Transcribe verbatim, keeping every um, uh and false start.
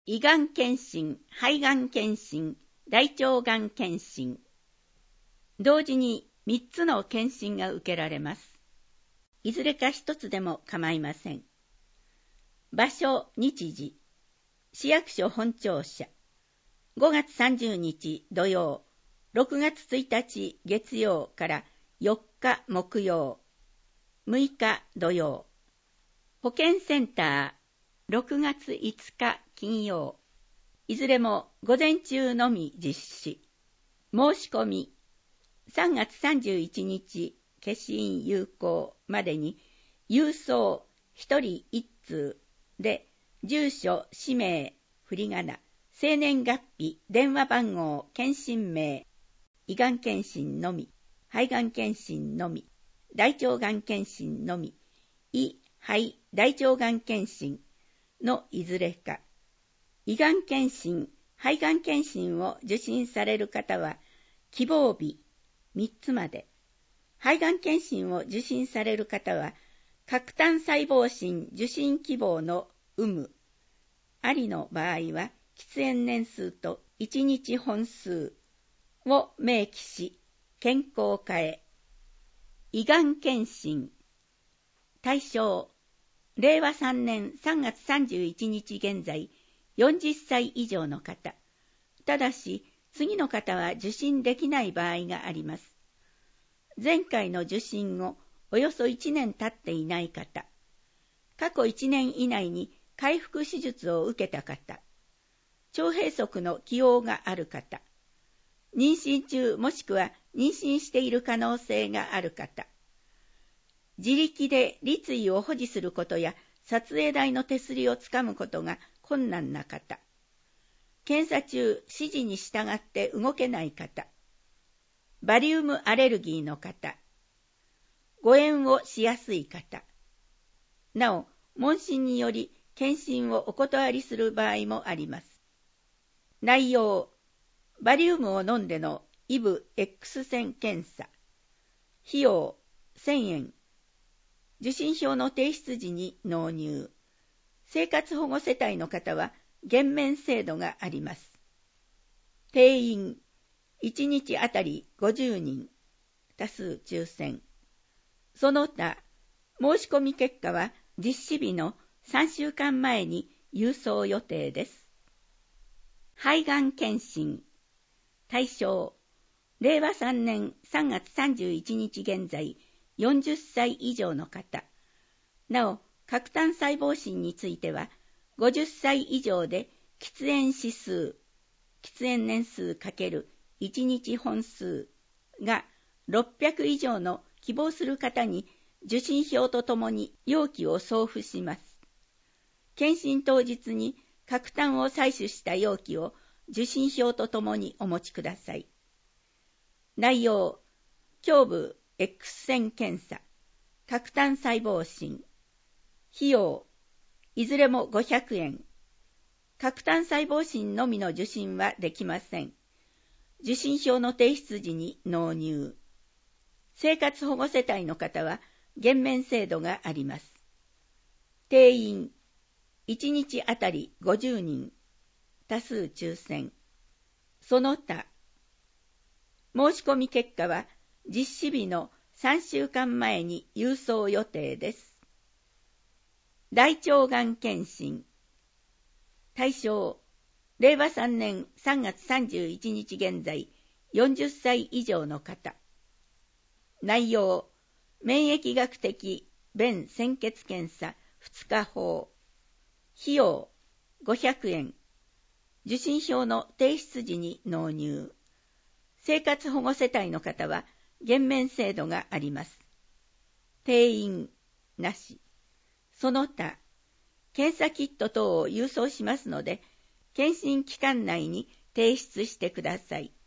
胃がん検診、肺がん検診、大腸がん検診。同時にみっつの検診が受けられます。いずれかひとつでも構いません。場所、日時、市役所本庁舎。ごがつさんじゅうにち土曜、ろくがつついたち月曜からよっか木曜、むいか土曜。保健センター、ろくがついつか金曜。いずれも午前中のみ実施。申し込み、さんがつさんじゅういちにち消印有効までに郵送ひとりいっつうで住所、氏名、振り仮名、生年月日、電話番号、検診名、胃がん検診のみ、肺がん検診のみ、大腸がん検診のみ、胃、肺、大腸がん検診のいずれか。胃がん検診、肺がん検診を受診される方は、希望日みっつまで。肺がん検診を受診される方は、核単細胞診受診希望の有無。ありの場合は、喫煙年数といちにち本数を明記し、健康課へ。胃がん検診。対象、れいわさんねんさんがつさんじゅういちにち現在、よんじゅっさい以上の方。ただし、次の方は受診できない場合があります。前回の受診後、およそいちねん経っていない方。過去いちねん以内に開腹手術を受けた方。腸閉塞の既往がある方。妊娠中もしくは妊娠している可能性がある方。自力で立位を保持することや撮影台の手すりをつかむことが困難な方。検査中指示に従って動けない方。バリウムアレルギーの方。誤嚥をしやすい方。なお、問診により検診をお断りする場合もあります。内容、バリウムを飲んでのイブ X 線検査。費用せんえん。受診票の提出時に納入。生活保護世帯の方は減免制度があります。定員、いちにちあたりごじゅうにん、多数抽選。その他、申し込み結果は実施日のさんしゅうかんまえに郵送予定です。肺がん検診。対象、れいわさんねんさんがつさんじゅういちにち現在、よんじゅっさい以上の方。なお、核単細胞診については、ごじゅっさい以上で喫煙指数、喫煙年数×いちにち本数がろっぴゃく以上の希望する方に受診票とともに容器を送付します。検診当日に核単を採取した容器を受診票とともにお持ちください。内容、胸部 X 線検査、核単細胞診。費用、いずれもごひゃくえん。核単細胞診のみの受診はできません。受診票の提出時に納入。生活保護世帯の方は減免制度があります。定員、いちにちあたりごじゅうにん、多数抽選。その他、申し込み結果は実施日のさんしゅうかんまえに郵送予定です。大腸がん検診。対象、れいわさんねんさんがつさんじゅういちにち現在、よんじゅっさい以上の方。内容、免疫学的便潜血検査ふつか法。費用、ごひゃくえん。受診票の提出時に納入。生活保護世帯の方は減免制度があります。定員、なし。その他、検査キット等を郵送しますので、検診期間内に提出してください。